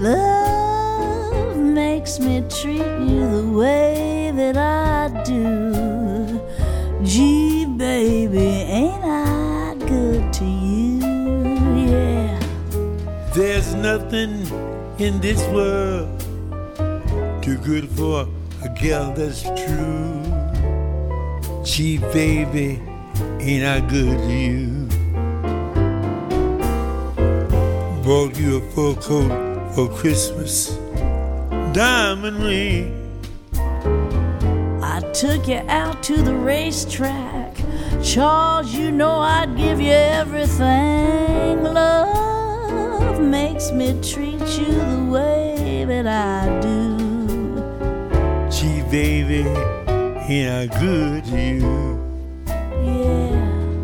love makes me treat you the way that I do. Gee, baby, ain't I good to you? Yeah. There's nothing in this world too good for a gal that's true. Gee, baby, ain't I good to you? Bought you a fur coat for Christmas, diamond ring. I took you out to the racetrack. Charles, you know I'd give you everything. Love makes me treat you the way that I do. Gee, baby, ain't I good to you? Yeah.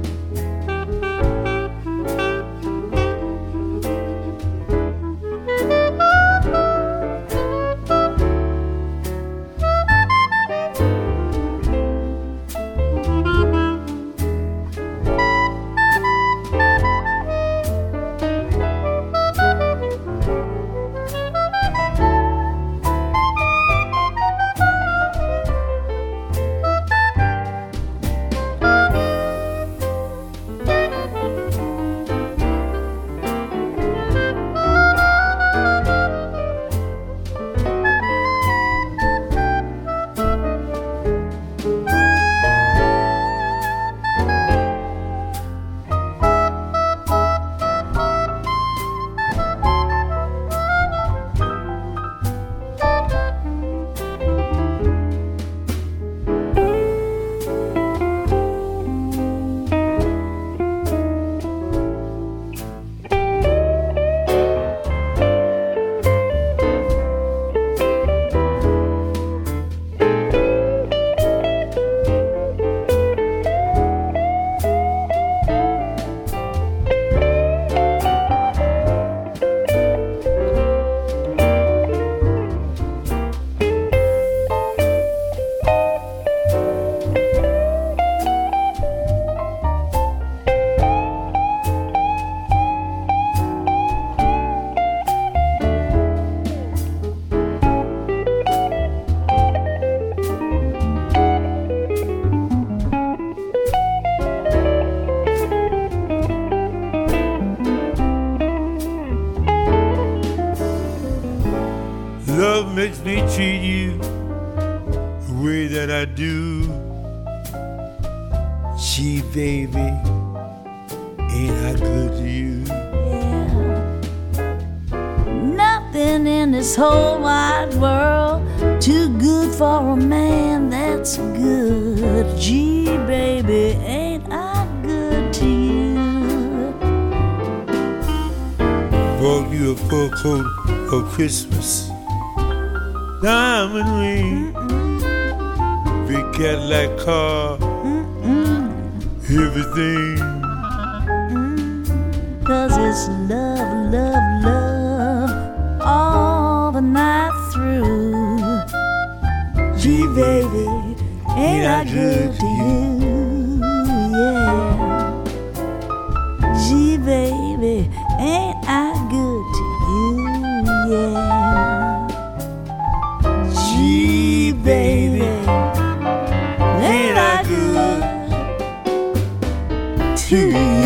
Love makes me treat you the way that I do. Gee, baby, ain't I good to you? Yeah. Nothing in this whole wide world too good for a man that's good. Gee, baby, ain't I good to you? Bought you a fur coat for Christmas, diamond ring, big Cadillac car, everything. 'Cause it's love, love, love all the night through. Gee, baby, ain't I good to you? Yeah. Gee, baby, ain't I good to you? Yeah. Gee, baby, ain't I good to you?